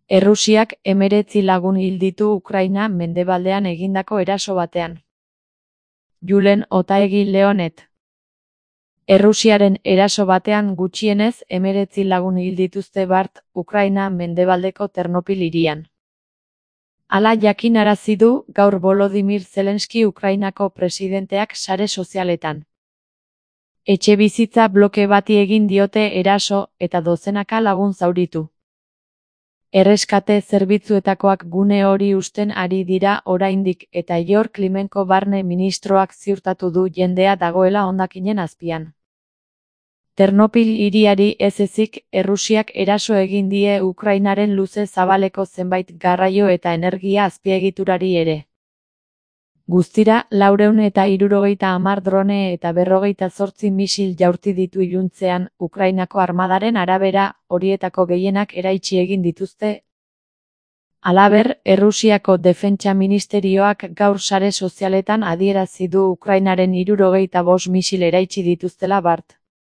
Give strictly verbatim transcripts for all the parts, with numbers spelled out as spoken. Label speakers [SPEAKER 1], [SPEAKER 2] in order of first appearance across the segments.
[SPEAKER 1] Errusiak hemeretzi lagun hil ditu Ukraina mendebaldean egindako eraso batean. Julen Otaegi Leonet. Errusiaren eraso batean gutxienez hemeretzi lagun hil dituzte bart Ukraina mendebaldeko Ternopil hirian. Hala jakinarazi du gaur Volodymyr Zelenski Ukrainako presidenteak sare sozialetan. Etxebizitza bloke bati egin diote eraso eta dozenaka lagun zauritu. Erreskate zerbitzuetakoak gune hori husten ari dira oraindik eta Igor Klimenko barne ministroak ziurtatu du jendea dagoela hondakinen azpian. Ternopil hiriari ez ezik Errusiak eraso egin die Ukrainaren luze zabaleko zenbait garraio eta energia azpiegiturari ere. Guztira, laurehun eta hirurogeita hamar drone eta berrogeita zortzi misil jaurti ditu iluntzean, Ukrainako armadaren arabera, horietako gehienak eraitsi egin dituzte. Halaber, Errusiako Defentsa Ministerioak gaur sare sozialetan adierazi du Ukrainaren hirurogeita bost misil eraitsi dituztela bart.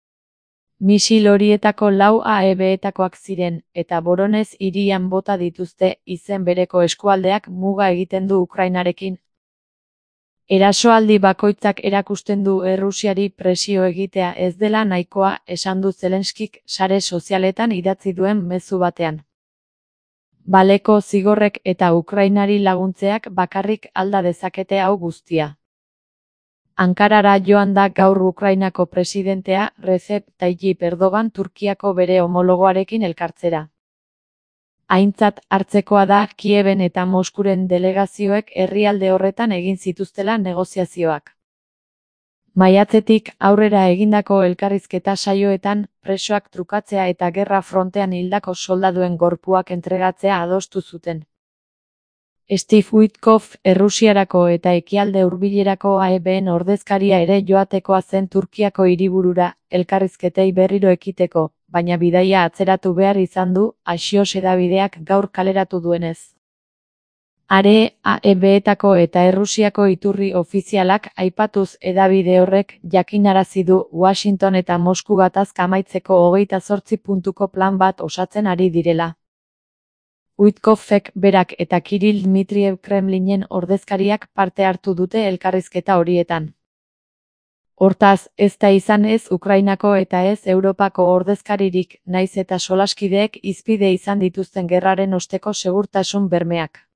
[SPEAKER 1] Misil horietako lau A E B-etakoak ziren, eta Boronez hirian bota dituzte, izen bereko eskualdeak muga egiten du Ukrainarekin. Erasoaldi bakoitzak erakusten du Errusiari presio egitea ez dela nahikoa, esan du Zelenskik sare sozialetan idatzi duen mezu batean. Baleko zigorrek eta Ukrainari laguntzeak bakarrik alda dezakete hau guztia. Ankarara joan da gaur Ukrainako presidentea Recep Tayyip Erdogan Turkiako bere homologoarekin elkartzera. Aintzat hartzekoa da Kieben eta Moskuren delegazioek herrialde horretan egin zituztela negoziazioak. Maiatzetik aurrera egindako elkarrizketa saioetan, presoak trukatzea eta gerra frontean hildako soldaduen gorpuak entregatzea adostu zuten. Steve Witkoff Errusiarako eta Ekialde Hurbilerako A E B-en ordezkaria ere joatekoa zen Turkiako hiriburura, elkarrizketei berriro ekiteko, baina bidaia atzeratu behar izan du, Axios hedabideak gaur kaleratu duenez. Are, A E B-etako eta Errusiako iturri ofizialak aipatuz hedabide horrek jakinarazi du Washington eta Mosku gatazka amaitzeko hogeita zortzi puntuko plan bat osatzen ari direla. Witkoffek berak eta Kirill Dmitriev Kremlinen ordezkariak parte hartu dute elkarrizketa horietan. Hortaz, ez da izan ez Ukrainako eta ez Europako ordezkaririk, naiz eta solaskideek hizpide izan dituzten gerraren osteko segurtasun bermeak.